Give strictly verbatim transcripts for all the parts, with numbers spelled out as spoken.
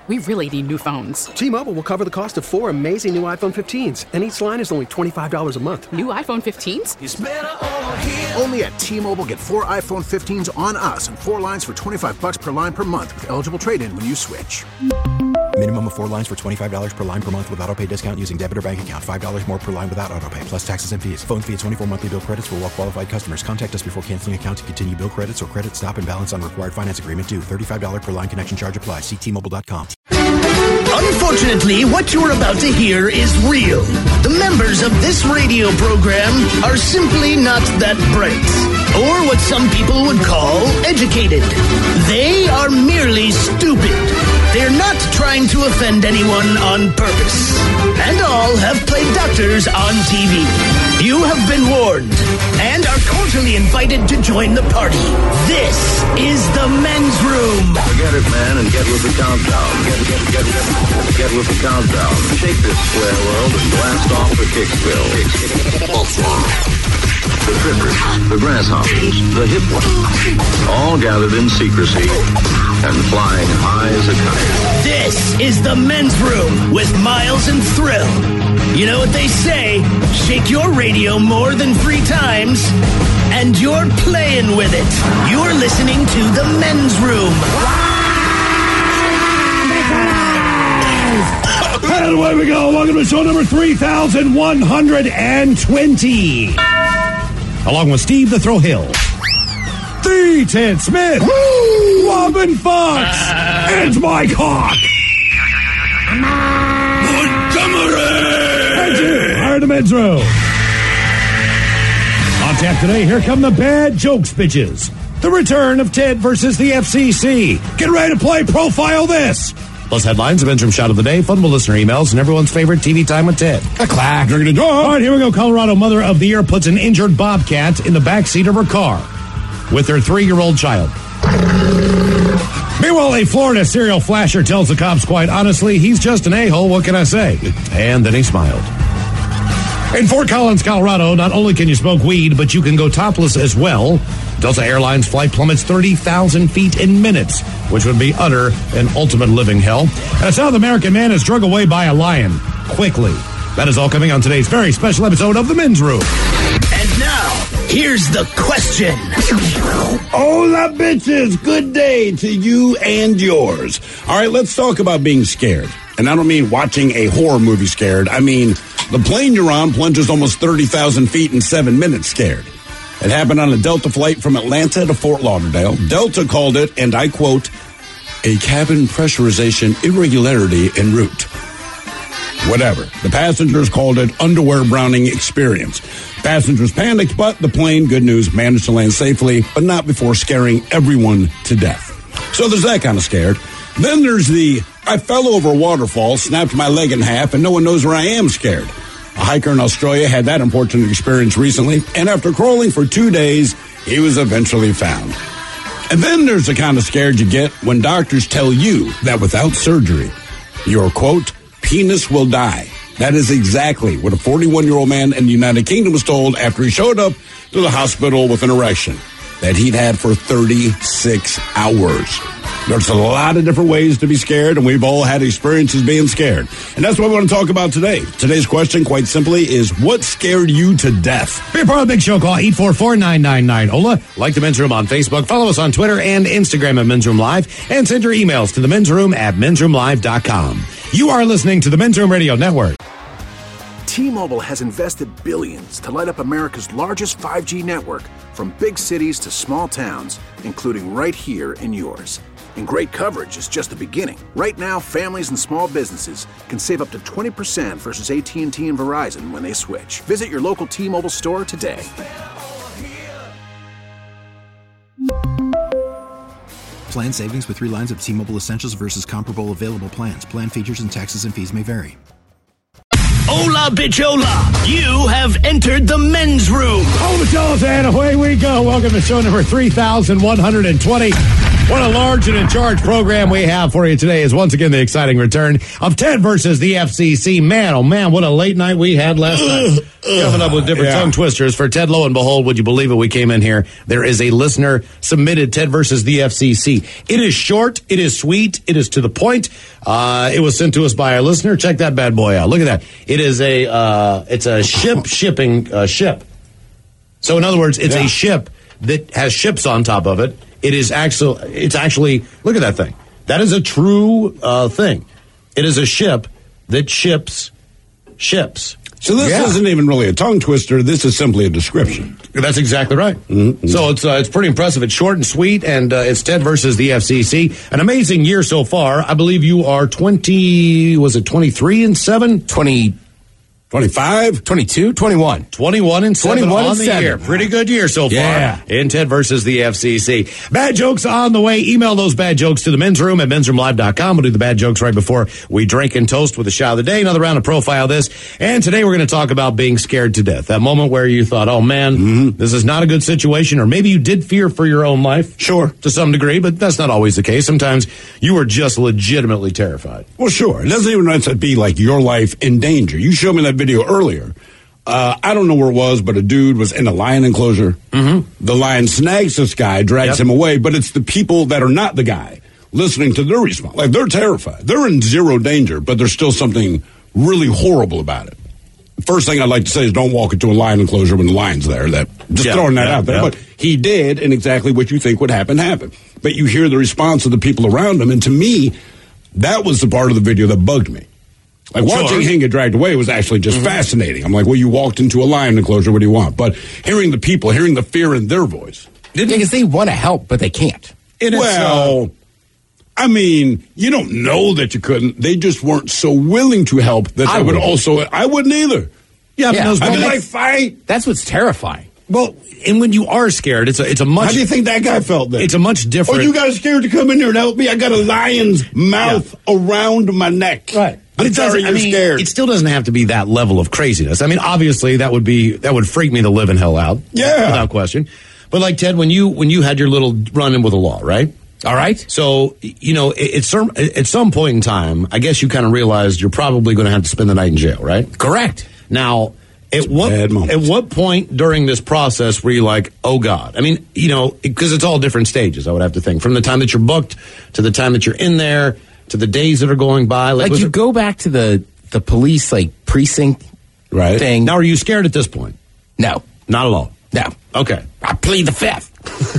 We really need new phones. T-Mobile will cover the cost of four amazing new iPhone fifteens, and each line is only twenty-five dollars a month. New iPhone fifteens? It's better over here. Only at T-Mobile, get four iPhone fifteens on us and four lines for twenty-five dollars per line per month with eligible trade-in when you switch. Minimum of four lines for twenty-five dollars per line per month with autopay discount using debit or bank account. five dollars more per line without autopay, plus taxes and fees. Phone fee at twenty-four monthly bill credits for well-qualified customers. Contact us before canceling account to continue bill credits or credit stop and balance on required finance agreement due. thirty-five dollars per line connection charge applies. See T Mobile dot com. Unfortunately, what you're about to hear is real. The members of this radio program are simply not that bright, or what some people would call educated. They are merely stupid. They're not trying to offend anyone on purpose. And all have played doctors on T V. You have been warned and are cordially invited to join the party. This is the Men's Room. Forget it, man, and get with the countdown. Get, get, get, get, get with the countdown. Shake this square world and blast off the Kickspill. The trippers, the grasshoppers, the hip ones, all gathered in secrecy and flying high as a kite. This is the Men's Room with Miles and Thrill. You know what they say, shake your radio more than three times, and you're playing with it. You're listening to the Men's Room. And away we go. Welcome to show number three thousand one hundred twenty. Along with Steve the Thrill Hill, the Ted Smith, Woo! Robin Fox, uh, and Mike Hawk. Montgomery! And you are the Men's Room. On tap today, here come the bad jokes bitches. The return of Ted versus the F C C. Get ready to play Profile This. Plus headlines, the Men's Room shot of the day, funable listener emails, and everyone's favorite T V time with Ted. A clack. All right, here we go. Colorado mother of the year puts an injured bobcat in the backseat of her car with her three-year-old child. Meanwhile, a Florida serial flasher tells the cops quite honestly, he's just an a-hole, what can I say? And then he smiled. In Fort Collins, Colorado, not only can you smoke weed, but you can go topless as well. Delta Airlines flight plummets thirty thousand feet in minutes, which would be utter and ultimate living hell. And a South American man is drug away by a lion quickly. That is all coming on today's very special episode of The Men's Room. And now, here's the question. Hola, bitches. Good day to you and yours. All right, let's talk about being scared. And I don't mean watching a horror movie scared. I mean the plane you're on plunges almost thirty thousand feet in seven minutes scared. It happened on a Delta flight from Atlanta to Fort Lauderdale. Delta called it, and I quote, a cabin pressurization irregularity en route. Whatever. The passengers called it underwear browning experience. Passengers panicked, but the plane, good news, managed to land safely, but not before scaring everyone to death. So there's that kind of scared. Then there's the, I fell over a waterfall, snapped my leg in half, and no one knows where I am scared. A hiker in Australia had that unfortunate experience recently, and after crawling for two days, he was eventually found. And then there's the kind of scared you get when doctors tell you that without surgery, your, quote, penis will die. That is exactly what a forty-one-year-old man in the United Kingdom was told after he showed up to the hospital with an erection that he'd had for thirty-six hours. There's a lot of different ways to be scared, and we've all had experiences being scared. And that's what we want to talk about today. Today's question, quite simply, is what scared you to death? Be a part of the big show. Call eight four four, nine nine nine, O L A. Like the Men's Room on Facebook. Follow us on Twitter and Instagram at Men's Room Live. And send your emails to the Men's Room at men's room live dot com. You are listening to the Men's Room Radio Network. T-Mobile has invested billions to light up America's largest five G network, from big cities to small towns, including right here in yours. And great coverage is just the beginning. Right now, families and small businesses can save up to twenty percent versus A T and T and Verizon when they switch. Visit your local T-Mobile store today. Plan savings with three lines of T-Mobile Essentials versus comparable available plans. Plan features and taxes and fees may vary. Hola, bitch, hola. You have entered the Men's Room. Hola, fellas, and away we go. Welcome to show number three thousand one hundred twenty. What a large and in charge program we have for you today is once again the exciting return of Ted versus the F C C. Man, oh man, what a late night we had last night. Coming up with different yeah. tongue twisters for Ted. Lo and behold, would you believe it? We came in here. There is a listener submitted Ted versus the F C C. It is short. It is sweet. It is to the point. Uh, it was sent to us by our listener. Check that bad boy out. Look at that. It is a uh, it's a ship shipping uh, ship. So in other words, it's yeah. a ship that has ships on top of it. It is actually, it's actually, look at that thing. That is a true uh, thing. It is a ship that ships ships. So this yeah. isn't even really a tongue twister. This is simply a description. That's exactly right. Mm-hmm. So it's uh, it's pretty impressive. It's short and sweet, and uh, it's Ted versus the F C C. An amazing year so far. I believe you are twenty, was it twenty-three and seven? twenty twenty-five? twenty-two? twenty-one. twenty-one and seven twenty-one on and the seven. year. Pretty good year so far yeah. in Ted versus the F C C. Bad jokes on the way. Email those bad jokes to the men's room at men's room live dot com. We'll do the bad jokes right before we drink and toast with a shot of the day. Another round of Profile This. And today we're going to talk about being scared to death. That moment where you thought, oh man, mm-hmm. this is not a good situation. Or maybe you did fear for your own life. Sure. To some degree, but that's not always the case. Sometimes you were just legitimately terrified. Well, sure. It doesn't even have to be like your life in danger. You showed me that video earlier. Uh, I don't know where it was, but a dude was in a lion enclosure. Mm-hmm. The lion snags this guy, drags yep. him away, but it's the people that are not the guy listening to their response. Like, they're terrified. They're in zero danger, but there's still something really horrible about it. First thing I'd like to say is don't walk into a lion enclosure when the lion's there. That Just yeah, throwing that yeah, out there. Yeah. But he did, and exactly what you think would happen happened. But you hear the response of the people around him, and to me, that was the part of the video that bugged me. Like, watching sure. him get dragged away was actually just mm-hmm. fascinating. I'm like, well, you walked into a lion enclosure. What do you want? But hearing the people, hearing the fear in their voice. Because they want to help, but they can't. And well, uh, I mean, you don't know that you couldn't. They just weren't so willing to help that I would also. I wouldn't either. Yeah, yeah. I'd be like, fight. That's what's terrifying. Well, and when you are scared, it's a, it's a much... How do you think that guy felt then? It's a much different... Oh, you guys scared to come in here and help me? I got a lion's mouth yeah. around my neck. Right. But I'm it doesn't, sorry, you're I mean, scared. It still doesn't have to be that level of craziness. I mean, obviously, that would be... That would freak me the living hell out. Yeah. Without question. But like, Ted, when you when you had your little run-in with the law, right? All right. So, you know, at some, at some point in time, I guess you kind of realized you're probably going to have to spend the night in jail, right? Correct. Now... At what, at what point during this process were you like, oh, God? I mean, you know, because it's all different stages, I would have to think. From the time that you're booked to the time that you're in there to the days that are going by. Like, like you it, go back to the, the police, like, precinct right. thing. Now, are you scared at this point? No. Not at all? No. Okay. I plead the fifth.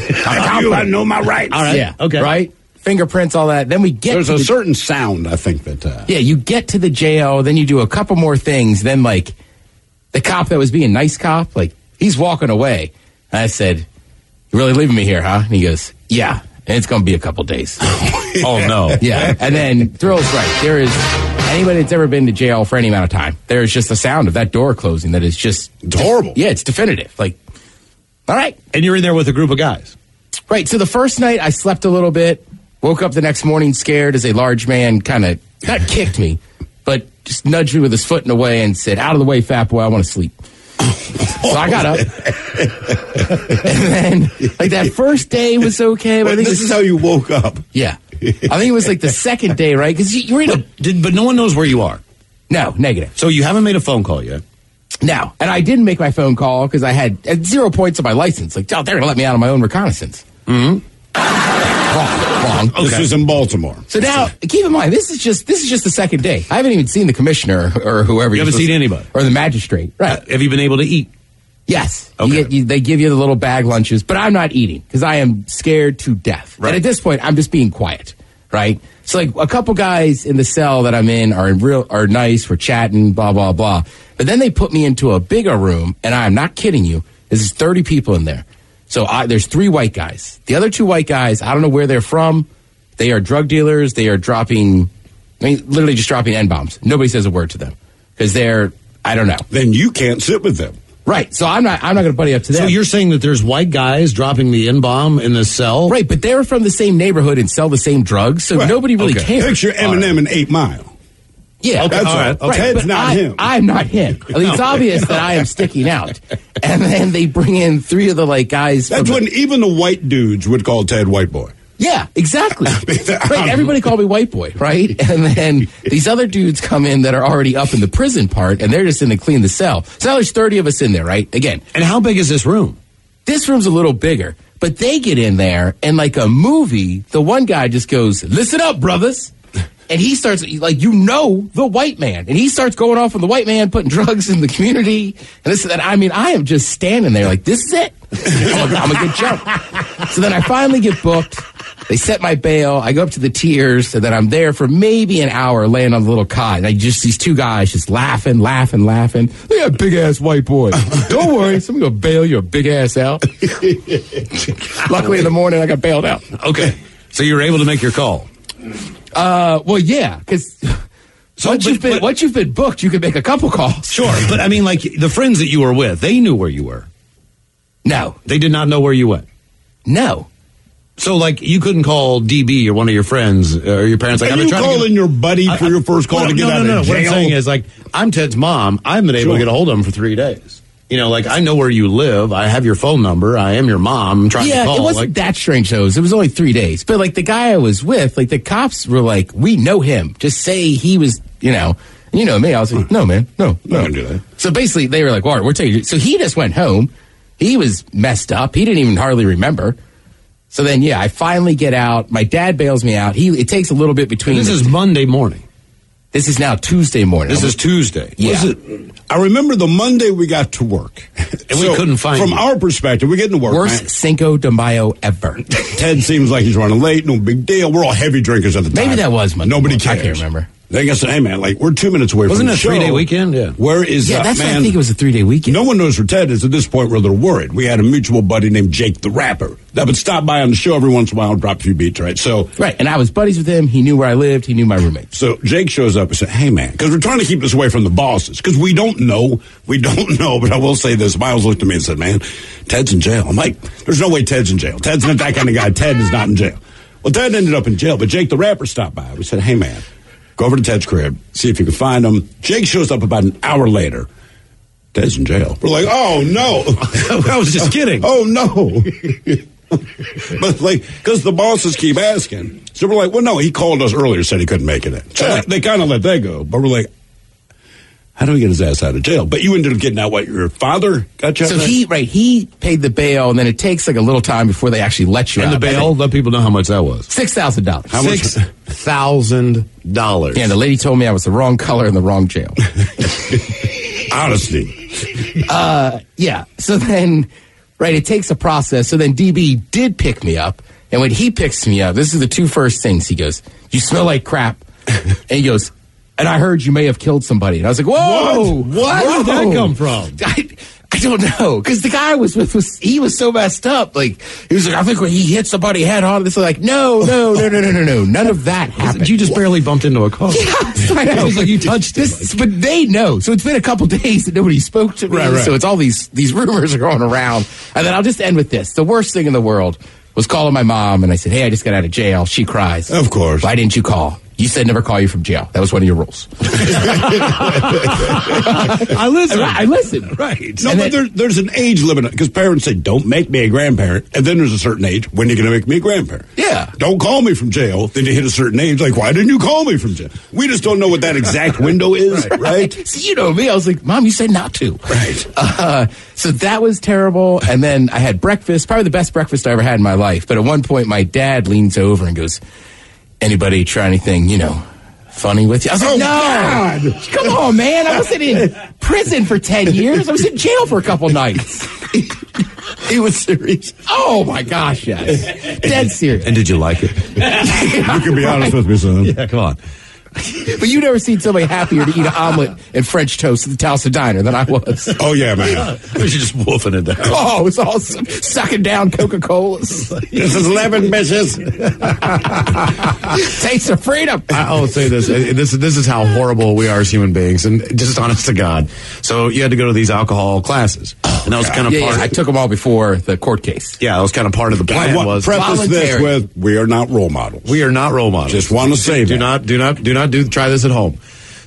I, I know my rights. All right. Yeah. Okay. Right? Fingerprints, all that. Then we get There's to a the, certain sound, I think, that... Uh, yeah, you get to the jail, then you do a couple more things, then, like... The cop that was being nice cop, like, he's walking away. And I said, you really leaving me here, huh? And he goes, yeah, and it's going to be a couple days. yeah. Oh, no. Yeah. And then Thrill's right. There is, anybody that's ever been to jail for any amount of time, there is just the sound of that door closing that is just... It's horrible. Yeah, it's definitive. Like, all right. And you're in there with a group of guys. Right. So the first night, I slept a little bit, woke up the next morning scared as a large man kind of, not kicked me, but just nudged me with his foot in the way and said, out of the way, fat boy, I want to sleep. So I got up. And then, like, that first day was okay. But Wait, I think this was, is how you woke up. Yeah. I think it was like the second day, right? Because you, you're in a... But, did, but no one knows where you are. No, negative. So you haven't made a phone call yet? No. And I didn't make my phone call because I had at zero points on my license. Like, oh, they're going to let me out on my own reconnaissance. Mm-hmm. Wrong. Wrong. Okay. This is in Baltimore. So now, keep in mind, this is just this is just the second day. I haven't even seen the commissioner or whoever. You haven't seen anybody, or the magistrate. Right? Uh, have you been able to eat? Yes. Okay. You get, you, they give you the little bag lunches, but I'm not eating because I am scared to death. Right. And at this point, I'm just being quiet. Right. So like a couple guys in the cell that I'm in are in real are nice. We're chatting, blah blah blah. But then they put me into a bigger room, and I'm not kidding you. There's thirty people in there. So I, there's three white guys. The other two white guys, I don't know where they're from. They are drug dealers. They are dropping, I mean, literally just dropping N-bombs. Nobody says a word to them because they're, I don't know. Then you can't sit with them. Right. So I'm not I'm not going to buddy up to them. So you're saying that there's white guys dropping the N-bomb in the cell? Right, but they're from the same neighborhood and sell the same drugs, so right. nobody really okay. cares. Picture Eminem in Eight Mile. Yeah, okay, that's all right. right. Ted's not I, him. I'm not him. I mean, it's obvious that I am sticking out. And then they bring in three of the like guys. That's when the, even the white dudes would call Ted white boy. Yeah, exactly. Right, everybody called me white boy, right? And then these other dudes come in that are already up in the prison part, and they're just in to clean the cell. So now there's thirty of us in there, right? Again. And how big is this room? This room's a little bigger, but they get in there, and like a movie, the one guy just goes, listen up, brothers. And he starts, like, you know, the white man. And he starts going off on the white man, putting drugs in the community. And this, and I mean, I am just standing there like, this is it. I'm, a, I'm a good jump. So then I finally get booked. They set my bail. I go up to the tiers, and then I'm there for maybe an hour laying on the little cot. And I just, these two guys just laughing, laughing, laughing. Look at that big ass white boy. Don't worry, somebody's going to bail your big ass out. Luckily in the morning, I got bailed out. Okay. So you were able to make your call. Uh, well, yeah, because so, once, you've been, once you've been booked, you can make a couple calls. Sure, but I mean, like, the friends that you were with, they knew where you were. No. They did not know where you went? No. So, like, you couldn't call D B or one of your friends or your parents. Like, Are I've been you trying calling to get, your buddy for I, your first call well, to get no, out no, no, of jail? What I'm saying is, like, I'm Ted's mom. I've been able Sure. to get a hold of him for three days. You know, like, I know where you live. I have your phone number. I am your mom. I'm trying yeah, to call. It wasn't like, that strange, though. It was only three days. But, like, the guy I was with, like, the cops were like, we know him. Just say he was, you know, you know me. I was like, no, man, no, no. I can do that. So basically, they were like, all right, we're taking you. So he just went home. He was messed up. He didn't even hardly remember. So then, yeah, I finally get out. My dad bails me out. He It takes a little bit between. This the, is Monday morning. This is now Tuesday morning. This is Tuesday. Yeah. Was it, I remember the Monday we got to work. And we couldn't find From you. our perspective, we get to work. Worst man. Cinco de Mayo ever. Ted seems like he's running late. No big deal. We're all heavy drinkers at the time. Maybe that was Monday. Nobody I cares. can't remember. They guess, hey, man, like, we're two minutes away Wasn't from the it a show. three-day weekend? Yeah. Where is Yeah, that, that's man? why I think it was a three-day weekend. No one knows where Ted is. At this point, we're a little worried. We had a mutual buddy named Jake the Rapper that would stop by on the show every once in a while and drop a few beats, right? So, Right, and I was buddies with him. He knew where I lived. He knew my roommates. so Jake shows up and said, hey, man, because we're trying to keep this away from the bosses, because we don't know. We don't know, but I will say this. Miles looked at me and said, man, Ted's in jail. I'm like, there's no way Ted's in jail. Ted's not that kind of guy. Ted is not in jail. Well, Ted ended up in jail, but Jake the Rapper stopped by. We said, hey, man, go over to Ted's crib, see if you can find him. Jake shows up about an hour later. Ted's in jail. We're like, oh, no. I was just kidding. Oh, no. But, like, because the bosses keep asking. So we're like, well, no, he called us earlier, said he couldn't make it in. So Yeah. they, they kind of let that go. But we're like, how do we get his ass out of jail? But you ended up getting out, what, your father got you out So of there? he, right, he paid the bail, and then it takes like a little time before they actually let you And out. the bail, let people know how much that was. Six thousand dollars. How much? Six thousand dollars. Yeah, the lady told me I was the wrong color in the wrong jail. Honesty. uh, yeah. So then, right, it takes a process. So then D B did pick me up, and when he picks me up, this is the two first things. He goes, "You smell like crap," and he goes, "And I heard you may have killed somebody." And I was like, "Whoa, What? Where did that come from? I, I don't know, because the guy I was with was he was so messed up. Like he was like, "I think when he hit somebody head on," it's like, "No, no, no, no, no, no, no, none of that happened." You just barely bumped into a car. Yeah, I know. It was like you touched it. This, but they know. So it's been a couple days that nobody spoke to me. Right, right. So it's all these these rumors are going around. And then I'll just end with this. The worst thing in the world was calling my mom, and I said, "Hey, I just got out of jail." She cries. Of course. Why didn't you call? You said never call you from jail. That was one of your rules. I listen. I listen. Right. No, And but then- there, there's an age limit because parents say, don't make me a grandparent. And then there's a certain age when you're going to make me a grandparent. Yeah. Don't call me from jail. Then you hit a certain age. Like, why didn't you call me from jail? We just don't know what that exact window is, right? right? See, you know me. I was like, Mom, you said not to. Right. Uh, so that was terrible. And then I had breakfast, probably the best breakfast I ever had in my life. But at one point, my dad leans over and goes, anybody try anything, you know, funny with you? I was like, Oh, no. God. Come on, man. I wasn't in prison for ten years. I was in jail for a couple nights. He was serious. Oh, my gosh, yes. Dead serious. And did you like it? You can be honest with me, son. Yeah, come on. But you never seen somebody happier to eat an omelet and French toast at the Towson Diner than I was. Oh, yeah, man. We should just wolfing it down. Oh, it was awesome. Sucking down Coca-Colas. This is eleven, bitches. Taste of freedom. I will say this. uh, This this is how horrible we are as human beings, and just honest to God. So you had to go to these alcohol classes, and that was kind of Yeah, part. yeah, I took them all before the court case. yeah, that was kind of part of the plan. I want was preface this voluntary. with, we are not role models. we are not role models. Just want to say do that. not do not do not do try this at home.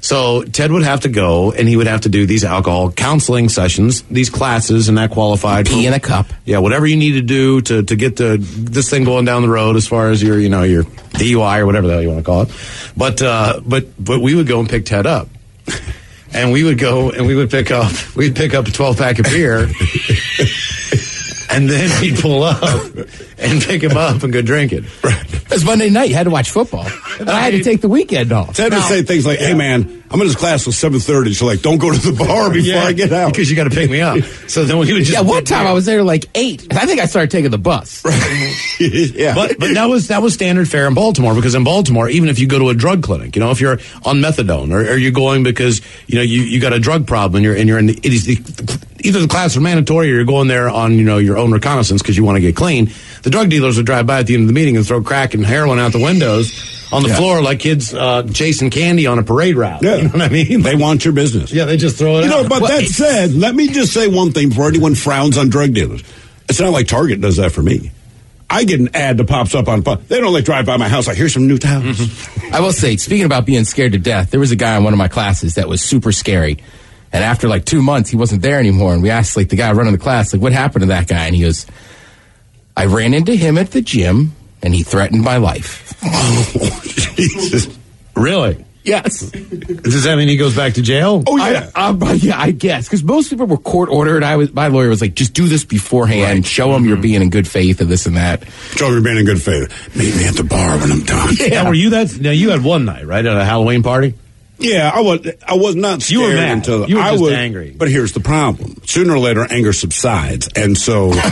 So Ted would have to go, and he would have to do these alcohol counseling sessions, these classes, and that qualified. Pee in a cup. Yeah, whatever you need to do to, to get the this thing going down the road as far as your, you know, your D U I or whatever the hell you want to call it. But uh, but but we would go and pick Ted up. And we would go and we would pick up, we'd pick up a twelve pack of beer. And then he'd pull up and pick him up and go drink it. It was Monday night. You had to watch football. And I had to take the weekend off. Ted would say things like, hey, man, I'm in this class till seven thirty, so, like, don't go to the bar before yeah, I get out. Because you got to pick me up. So then we would just... Yeah, one time I was there like eight. I think I started taking the bus. yeah. But, but that was that was standard fare in Baltimore, because in Baltimore, even if you go to a drug clinic, you know, if you're on methadone, or, or you're going because, you know, you, you got a drug problem and you're, and you're in the, it is the, either the class are mandatory or you're going there on, you know, your own reconnaissance because you want to get clean, the drug dealers would drive by at the end of the meeting and throw crack and heroin out the windows on the yeah. floor like kids uh, chasing candy on a parade route. Yeah. You know what I mean? They want your business. Yeah, they just throw it you out. know, but well, that said, let me just say one thing before anyone frowns on drug dealers. It's not like Target does that for me. I get an ad that pops up on... They don't like drive by my house like, here's some new towels. Mm-hmm. I will say, speaking about being scared to death, there was a guy in one of my classes that was super scary. And after like two months, he wasn't there anymore. And we asked like the guy running the class, like, what happened to that guy? And he goes, I ran into him at the gym and he threatened my life. Oh, Jesus. Really? Yes. Does that mean he goes back to jail? Oh, yeah. I, uh, yeah, I guess. Because most people were court ordered. I was, my lawyer was like, just do this beforehand. Right. Show him mm-hmm. you're being in good faith and this and that. Show him you're being in good faith. Meet me at the bar when I'm done. Yeah. Now, were you that? Now, you had one night, right, at a Halloween party? Yeah, I was. I was not scared you were mad. until you were I just was angry. But here's the problem: sooner or later, anger subsides, and so I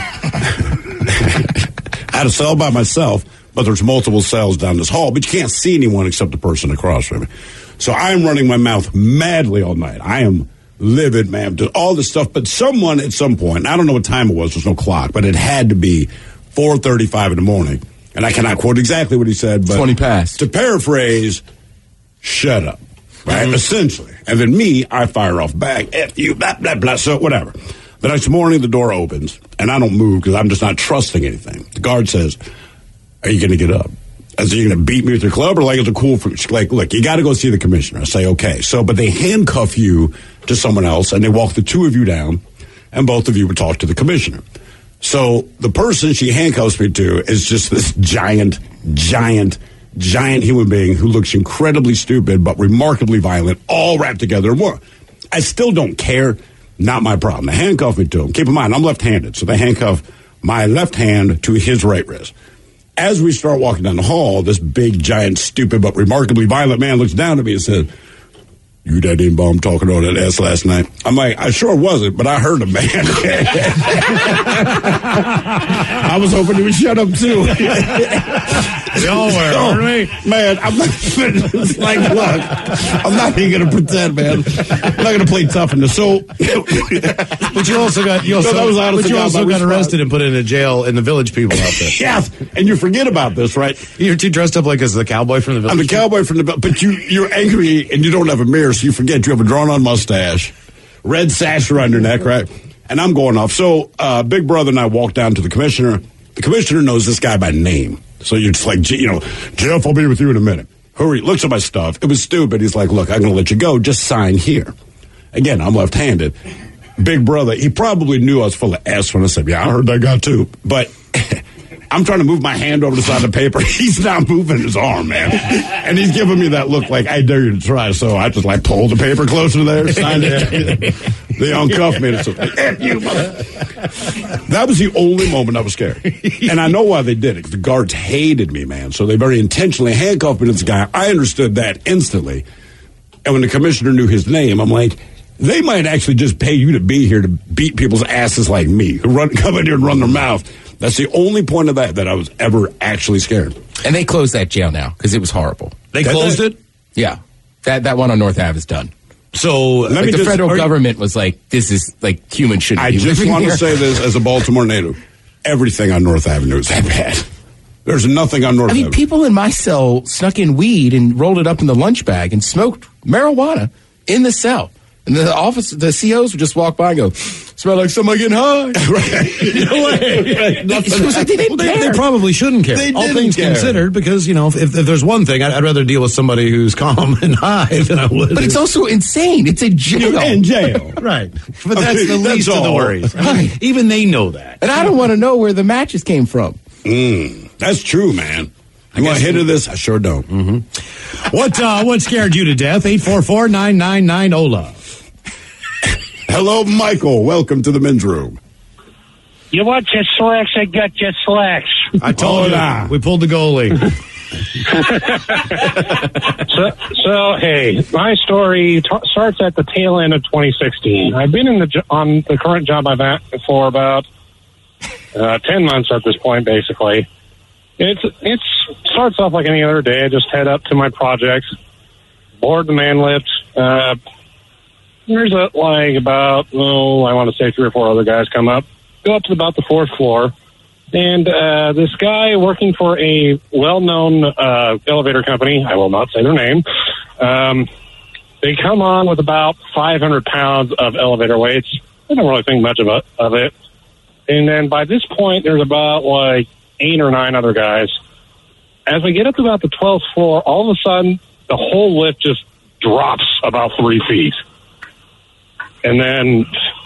had a cell by myself. But there's multiple cells down this hall, but you can't see anyone except the person across from me. So I'm running my mouth madly all night. I am livid, man, to all this stuff. But someone at some point, I don't know what time it was. There's no clock, but it had to be four thirty-five in the morning, and I cannot quote exactly what he said, but twenty past. To paraphrase, shut up. Right, mm-hmm. Essentially. And then me, I fire off back, F you, blah, blah, blah, so whatever. The next morning, the door opens, and I don't move because I'm just not trusting anything. The guard says, are you going to get up? Is you going to beat me with your club, or like it's a cool, for, like, look, you got to go see the commissioner. I say, okay. So, but they handcuff you to someone else, and they walk the two of you down, and both of you would talk to the commissioner. So the person she handcuffs me to is just this giant, giant, giant human being who looks incredibly stupid but remarkably violent, all wrapped together. More, I still don't care. Not my problem. They handcuff me to him. Keep in mind, I'm left-handed, so they handcuff my left hand to his right wrist. As we start walking down the hall, this big, giant, stupid but remarkably violent man looks down at me and says, you that N-bomb talking on that ass last night? I'm like, I sure wasn't, but I heard him, man. I was hoping he would shut up, too. Y'all were, oh, me. Man, I'm not it's like, look, I'm not even going to pretend, man. I'm not going to play tough in this. So, but you also got, you also, no, that was but you also got arrested and put in a jail in the Village People outfit. Yes, and you forget about this, right? You're too dressed up like as the cowboy from the Village I'm the People. cowboy from the, but you, you're angry and you don't have a mirror, so you forget you have a drawn-on mustache, red sash around your neck, right? And I'm going off. So, uh, Big Brother and I walk down to the commissioner. The commissioner knows this guy by name. So you're just like, you know, Jeff, I'll be with you in a minute. Hurry, looks at my stuff. It was stupid. He's like, look, I'm going to let you go. Just sign here. Again, I'm left-handed. Big Brother, he probably knew I was full of S when I said, yeah, I heard that guy too. But I'm trying to move my hand over the side of the paper. He's not moving his arm, man. And he's giving me that look like, I dare you to try. So I just like pulled the paper closer there, signed it. They uncuffed me. And it's like, F you, mother. That was the only moment I was scared. And I know why they did it. The guards hated me, man. So they very intentionally handcuffed me to this guy. I understood that instantly. And when the commissioner knew his name, I'm like, they might actually just pay you to be here to beat people's asses like me, who run, come in here and run their mouth. That's the only point of that that I was ever actually scared. And they closed that jail now because it was horrible. They closed that, it? Yeah. That that one on North Ave is done. So like let me the just, federal government was like, this is like humans shouldn't I be just living want here. to say this as a Baltimore native. Everything on North Avenue is that bad. There's nothing on North I mean, Avenue. people in my cell snuck in weed and rolled it up in the lunch bag and smoked marijuana in the cell. And the office, the C Os would just walk by and go, smell like somebody getting high. Right. No way. Right. It was like they didn't well, they, care. they probably shouldn't care. They All didn't things care. considered, because, you know, if, if there's one thing, I'd, I'd rather deal with somebody who's calm and high than I would. But it's also insane. It's a jail. You're in jail. Right. But that's Okay, the that's least of the all. worries. I mean, even they know that. And I don't want to know where the matches came from. Mm, that's true, man. You want to hit of this? I sure don't. Mm-hmm. What uh, what scared you to death? eight four four, nine nine nine, O L A. Hello, Michael. Welcome to the men's room. You want your slacks? I got your slacks. I told Hola. you. We pulled the goalie. so, so, hey, my story t- starts at the tail end of twenty sixteen. I've been in the jo- on the current job I've at for about uh, ten months at this point, basically. It's it's starts off like any other day. I just head up to my projects, board the man lift. Uh, there's a, like about, oh, I want to say three or four other guys come up. Go up to about the fourth floor. And uh, this guy working for a well-known uh, elevator company, I will not say their name, um, they come on with about five hundred pounds of elevator weights. I don't really think much of it, of it. And then by this point, there's about like eight or nine other guys. As we get up to about the twelfth floor, all of a sudden, the whole lift just drops about three feet. And then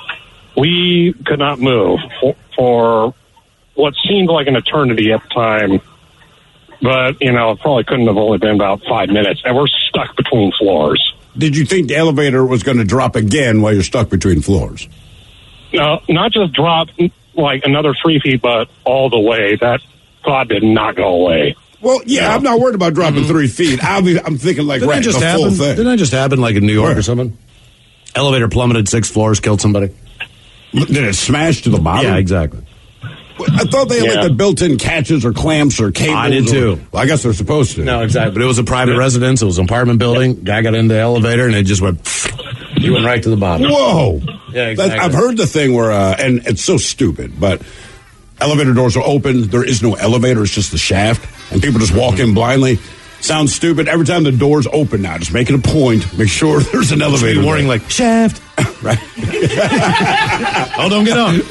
we could not move for, for what seemed like an eternity at the time. But, you know, it probably couldn't have only been about five minutes. And we're stuck between floors. Did you think the elevator was going to drop again while you're stuck between floors? No, not just drop like another three feet, but all the way. That thought did not go away. Well, yeah, I'm not worried about dropping mm-hmm. three feet. I'll be, I'm thinking like, Didn't right, that just the happen? full thing. Didn't that just happen like in New York Where? or something? Elevator plummeted six floors, killed somebody. Did it smash to the bottom? Yeah, exactly. I thought they had Yeah. like the built-in catches or clamps or cables. I did or- too. Well, I guess they're supposed to. No, exactly. But it was a private residence. It was an apartment building. Guy got into the elevator and it just went, he went right to the bottom. Whoa. Yeah, exactly. That's, I've heard the thing where, uh, and it's so stupid, but elevator doors are open. There is no elevator. It's just the shaft. And people just walk in blindly. Sounds stupid. Every time the doors open now, just make it a point. Make sure there's an elevator. Be warning like, shaft. Right. Oh, don't get on.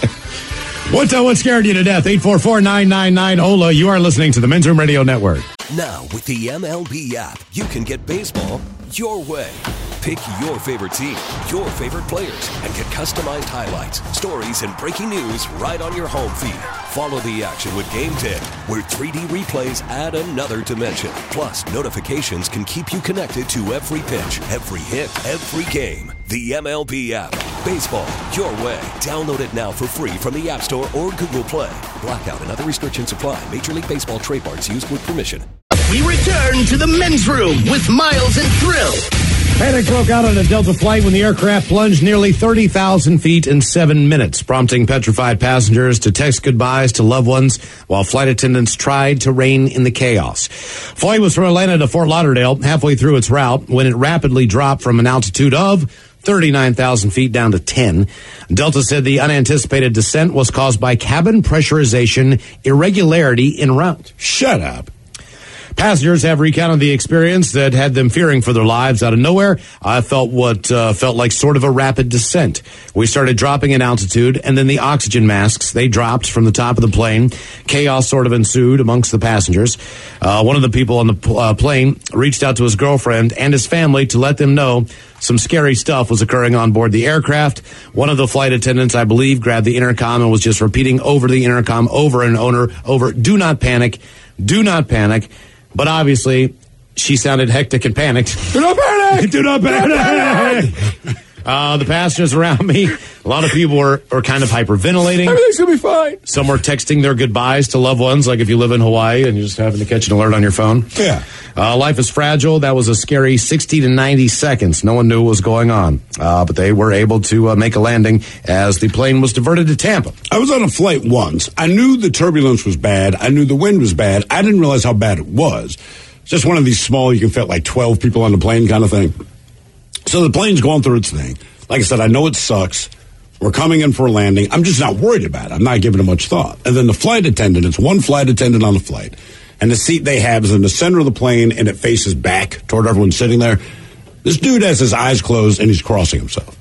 What, uh, what scared you to death? eight four four, nine nine nine, O L A. You are listening to the Men's Room Radio Network. Now, with the M L B app, you can get baseball your way. Pick your favorite team, your favorite players, and get customized highlights, stories, and breaking news right on your home feed. Follow the action with Game ten, where three D replays add another dimension. Plus, notifications can keep you connected to every pitch, every hit, every game. The M L B app. Baseball your way. Download it now for free from the App Store or Google Play. Blackout and other restrictions apply. Major League Baseball trademarks used with permission. We return to the men's room with Miles and Thrill. Panic broke out on a Delta flight when the aircraft plunged nearly thirty thousand feet in seven minutes, prompting petrified passengers to text goodbyes to loved ones while flight attendants tried to rein in the chaos. Flight was from Atlanta to Fort Lauderdale, halfway through its route when it rapidly dropped from an altitude of thirty-nine thousand feet down to ten. Delta said the unanticipated descent was caused by cabin pressurization irregularity en route. Shut up. Passengers have recounted the experience that had them fearing for their lives. Out of nowhere, I felt what uh, felt like sort of a rapid descent. We started dropping in altitude, and then the oxygen masks, they dropped from the top of the plane. Chaos sort of ensued amongst the passengers. Uh, one of the people on the pl- uh, plane reached out to his girlfriend and his family to let them know some scary stuff was occurring on board the aircraft. One of the flight attendants, I believe, grabbed the intercom and was just repeating over the intercom, over and over, over, do not panic, do not panic. But obviously, she sounded hectic and panicked. Do not panic! Do not panic! Uh, the passengers around me, a lot of people were, were kind of hyperventilating. Everything's going to be fine. Some were texting their goodbyes to loved ones, like if you live in Hawaii and you're just having to catch an alert on your phone. Yeah. Uh, life is fragile. That was a scary sixty to ninety seconds. No one knew what was going on. Uh, but they were able to uh, make a landing as the plane was diverted to Tampa. I was on a flight once. I knew the turbulence was bad. I knew the wind was bad. I didn't realize how bad it was. It's just one of these small, you can fit like twelve people on the plane kind of thing. So the plane's going through its thing. Like I said, I know it sucks. We're coming in for a landing. I'm just not worried about it. I'm not giving it much thought. And then the flight attendant, it's one flight attendant on the flight. And the seat they have is in the center of the plane, and it faces back toward everyone sitting there. This dude has his eyes closed and he's crossing himself.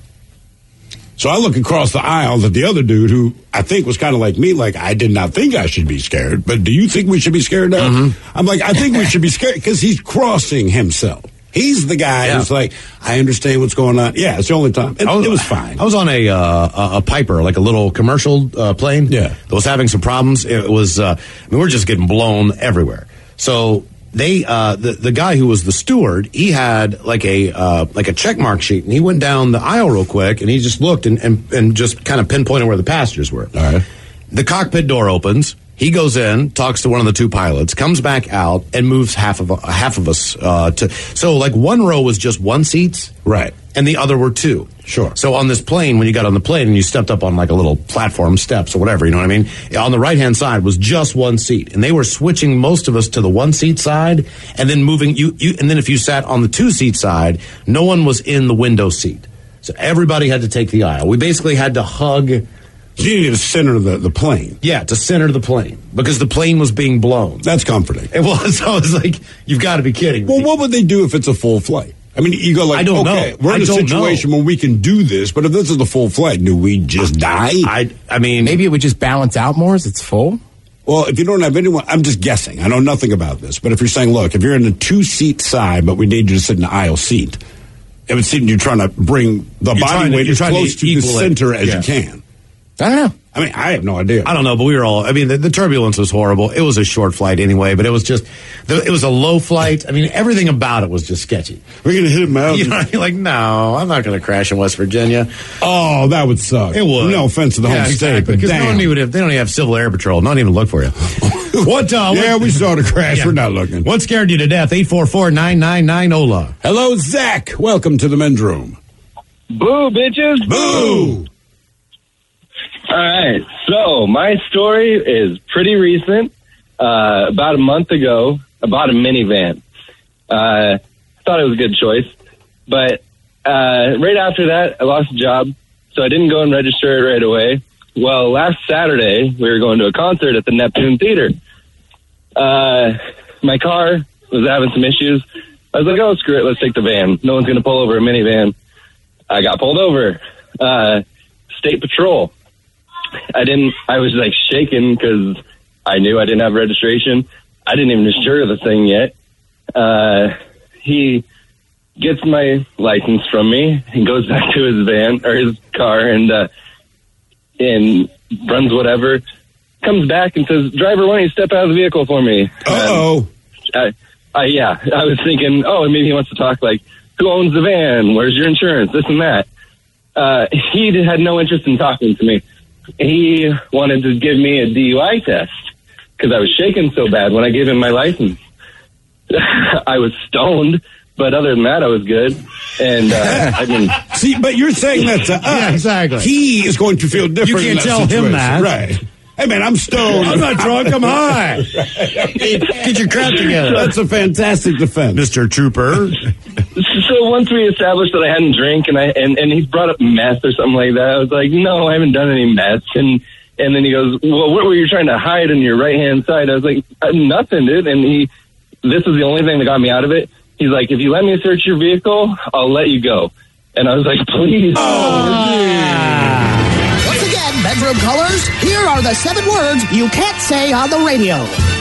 So I look across the aisle at the other dude who I think was kind of like me, like, I did not think I should be scared, but do you think we should be scared now? Mm-hmm. I'm like, I think we should be scared because he's crossing himself. He's the guy yeah. who's like, I understand what's going on. Yeah, it's the only time. It, was, it was fine. I was on a uh, a Piper, like a little commercial uh, plane. Yeah. That was having some problems. It was, uh, I mean, we're just getting blown everywhere. So they, uh, the the guy who was the steward, he had like a uh, like a check mark sheet, and he went down the aisle real quick, and he just looked and and, and just kind of pinpointed where the passengers were. All right. The cockpit door opens. He goes in, talks to one of the two pilots, comes back out, and moves half of uh, half of us uh, to. So, like, one row was just one seats, right, and the other were two. Sure. So on this plane, when you got on the plane and you stepped up on like a little platform, steps or whatever, you know what I mean? On the right hand side was just one seat, and they were switching most of us to the one seat side, and then moving you. you and then if you sat on the two seat side, no one was in the window seat, so everybody had to take the aisle. We basically had to hug. You needed to center the, the plane. Yeah, to center the plane, because the plane was being blown. That's comforting. It was. I was like, you've got to be kidding me. Well, what would they do if it's a full flight? I mean, you go like, I don't okay, know. we're in I a situation know. where we can do this, but if this is the full flight, do we just die? I, I mean, maybe it would just balance out more as it's full. Well, if you don't have anyone, I'm just guessing. I know nothing about this, but if you're saying, look, if you're in the two-seat side, but we need you to sit in the aisle seat, it would seem you're trying to bring the You're body to, weight as close to, to the center it. as yeah. you can. I don't know. I mean, I have no idea. I don't know, but we were all, I mean, the, the turbulence was horrible. It was a short flight anyway, but it was just, the, it was a low flight. I mean, everything about it was just sketchy. We're going to hit a mountain. You know what I mean? Like, no, I'm not going to crash in West Virginia. Oh, that would suck. It would. No offense to the yeah, home exactly, state, but because damn. no one even have, they don't even have Civil Air Patrol. Not even look for you. What, uh, yeah, what, we saw the crash. Yeah. We're not looking. What scared you to death? eight four four, nine nine nine, O L A. Hello, Zach. Welcome to the men's room. Boo, bitches. Boo. All right, so my story is pretty recent. Uh, about a month ago, I bought a minivan. Uh, thought it was a good choice, but uh, right after that, I lost a job, so I didn't go and register it right away. Well, last Saturday, we were going to a concert at the Neptune Theater. Uh, my car was having some issues. I was like, oh, screw it, let's take the van. No one's going to pull over a minivan. I got pulled over. Uh, State Patrol. I didn't, I was like shaking because I knew I didn't have registration. I didn't even insure the thing yet. Uh, he gets my license from me and goes back to his van or his car and, uh, and runs whatever, comes back and says, driver, why don't you step out of the vehicle for me? Uh-oh. Um, I, I, yeah, I was thinking, oh, maybe he wants to talk like, who owns the van? Where's your insurance? This and that. Uh, he had no interest in talking to me. He wanted to give me a D U I test because I was shaking so bad when I gave him my license. I was stoned, but other than that, I was good. And uh, I mean, see, but you're saying that to us. Yeah, exactly. He is going to feel different. You can't in that tell situation. him that, right? Hey, man, I'm stoned. I'm not drunk. I'm high. Get your crap together. That's a fantastic defense, Mister Trooper. So once we established that I hadn't drank, and I and, and he brought up meth or something like that, I was like, no, I haven't done any meth. And and then he goes, well, what were you trying to hide on your right hand side? I was like, nothing, dude. And he, this was the only thing that got me out of it. He's like, if you let me search your vehicle, I'll let you go. And I was like, please. Oh, once again, bedroom callers, here are the seven words you can't say on the radio.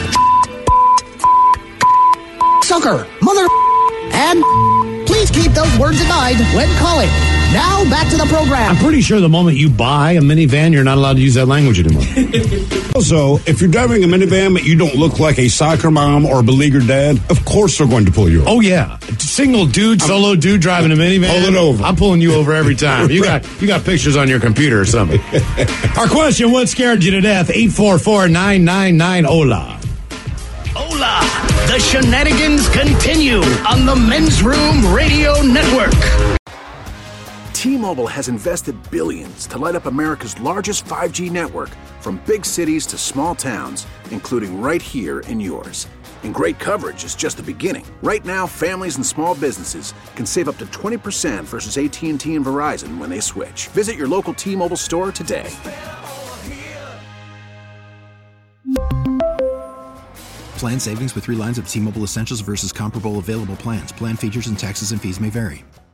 Sucker, mother, and please keep those words in mind when calling. Now, back to the program. I'm pretty sure the moment you buy a minivan, you're not allowed to use that language anymore. Also, if you're driving a minivan but you don't look like a soccer mom or a beleaguered dad, of course they're going to pull you over. Oh, yeah. Single dude, solo dude driving a minivan. Pull it over. I'm pulling you over every time. You got you got pictures on your computer or something. Our question, what scared you to death? eight four four, nine nine nine, O L A. Hola! The shenanigans continue on the Men's Room Radio Network. T-Mobile has invested billions to light up America's largest five G network, from big cities to small towns, including right here in yours. And great coverage is just the beginning. Right now, families and small businesses can save up to twenty percent versus A T and T and Verizon when they switch. Visit your local T-Mobile store today. Plan savings with three lines of T-Mobile Essentials versus comparable available plans. Plan features and taxes and fees may vary.